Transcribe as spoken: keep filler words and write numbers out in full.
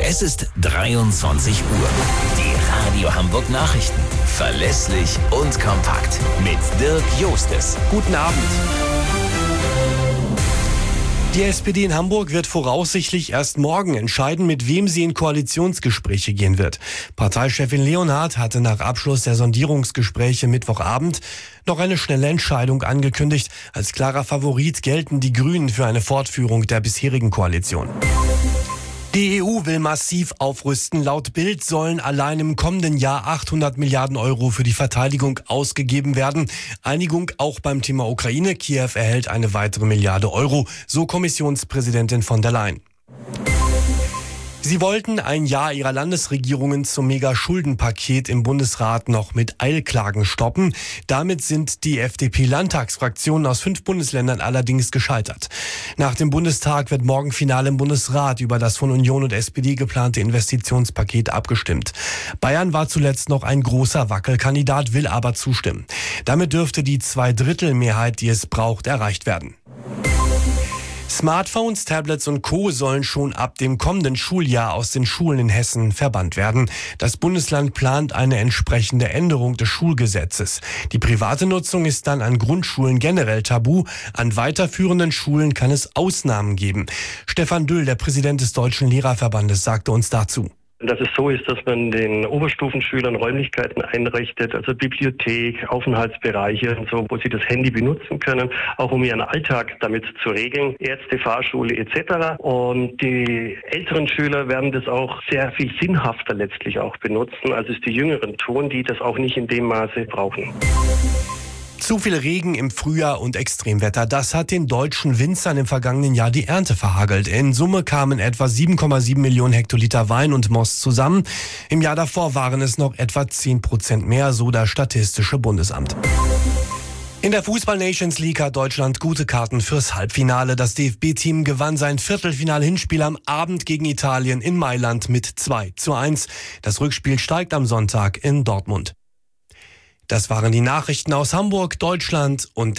Es ist dreiundzwanzig Uhr. Die Radio Hamburg Nachrichten. Verlässlich und kompakt. Mit Dirk Jostes. Guten Abend. Die S P D in Hamburg wird voraussichtlich erst morgen entscheiden, mit wem sie in Koalitionsgespräche gehen wird. Parteichefin Leonhardt hatte nach Abschluss der Sondierungsgespräche Mittwochabend noch eine schnelle Entscheidung angekündigt. Als klarer Favorit gelten die Grünen für eine Fortführung der bisherigen Koalition. Die E U will massiv aufrüsten. Laut Bild sollen allein im kommenden Jahr achthundert Milliarden Euro für die Verteidigung ausgegeben werden. Einigung auch beim Thema Ukraine. Kiew erhält eine weitere Milliarde Euro, so Kommissionspräsidentin von der Leyen. Sie wollten ein Ja ihrer Landesregierungen zum Mega-Schuldenpaket im Bundesrat noch mit Eilklagen stoppen. Damit sind die F D P-Landtagsfraktionen aus fünf Bundesländern allerdings gescheitert. Nach dem Bundestag wird morgen final im Bundesrat über das von Union und S P D geplante Investitionspaket abgestimmt. Bayern war zuletzt noch ein großer Wackelkandidat, will aber zustimmen. Damit dürfte die Zweidrittelmehrheit, die es braucht, erreicht werden. Smartphones, Tablets und Co. sollen schon ab dem kommenden Schuljahr aus den Schulen in Hessen verbannt werden. Das Bundesland plant eine entsprechende Änderung des Schulgesetzes. Die private Nutzung ist dann an Grundschulen generell tabu. An weiterführenden Schulen kann es Ausnahmen geben. Stefan Düll, der Präsident des Deutschen Lehrerverbandes, sagte uns dazu. Dass es so ist, dass man den Oberstufenschülern Räumlichkeiten einrichtet, also Bibliothek, Aufenthaltsbereiche und so, wo sie das Handy benutzen können, auch um ihren Alltag damit zu regeln, Ärzte, Fahrschule et cetera. Und die älteren Schüler werden das auch sehr viel sinnhafter letztlich auch benutzen, als es die Jüngeren tun, die das auch nicht in dem Maße brauchen. Zu viel Regen im Frühjahr und Extremwetter, das hat den deutschen Winzern im vergangenen Jahr die Ernte verhagelt. In Summe kamen etwa sieben Komma sieben Millionen Hektoliter Wein und Most zusammen. Im Jahr davor waren es noch etwa zehn Prozent mehr, so das Statistische Bundesamt. In der Fußball-Nations League hat Deutschland gute Karten fürs Halbfinale. Das D F B-Team gewann sein Viertelfinal-Hinspiel am Abend gegen Italien in Mailand mit zwei zu eins. Das Rückspiel steigt am Sonntag in Dortmund. Das waren die Nachrichten aus Hamburg, Deutschland und